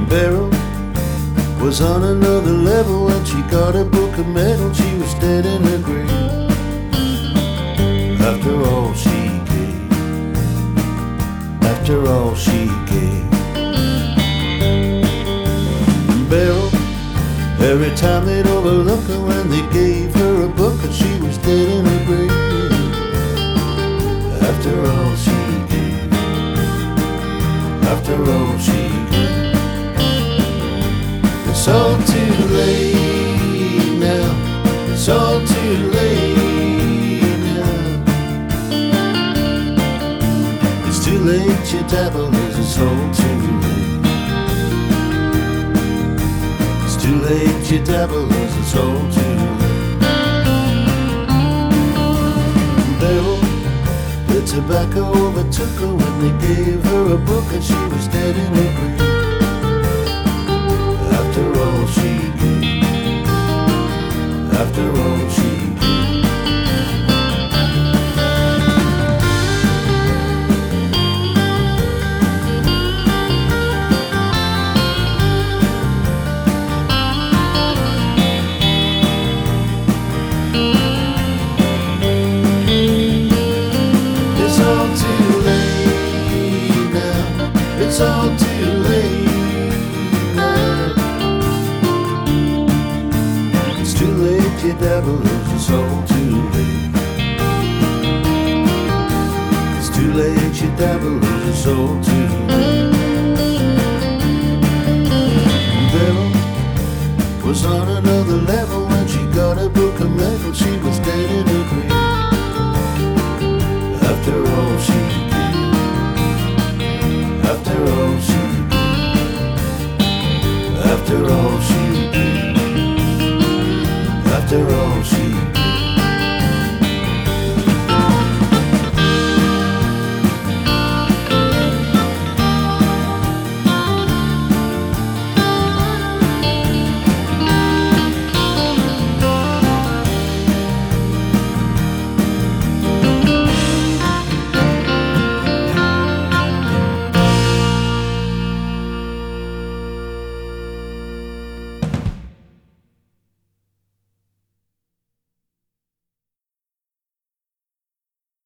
Beryl was on another level when she got a book of medal. She was dead in her grave after all she gave. After all she gave. Beryl, every time they'd overlook her when they gave her a book, and she was dead in her grave after all she gave. After all she gave. It's all too late now. It's all too late now. It's too late, your devil is. It's all too late. It's too late, your devil is. It's all too late. Beryl, the tobacco overtook her when they gave her a book, and she was dead in her grave. After all she gave. After all she gave. It's all too late now. It's all too late. Your devil is. It's all too late. It's too late, your devil is. It's all too late. Beryl was on another level when she got a book of medal. She was dead in her grave after all she gave. After all she gave. After all she gave. After all she